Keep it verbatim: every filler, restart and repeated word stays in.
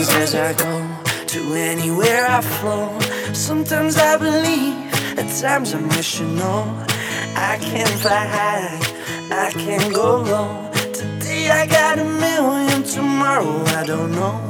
as I go, to anywhere I flow. Sometimes I believe, at times I wish you know. I can fly high, I can go low. Today I got a million, tomorrow I don't know.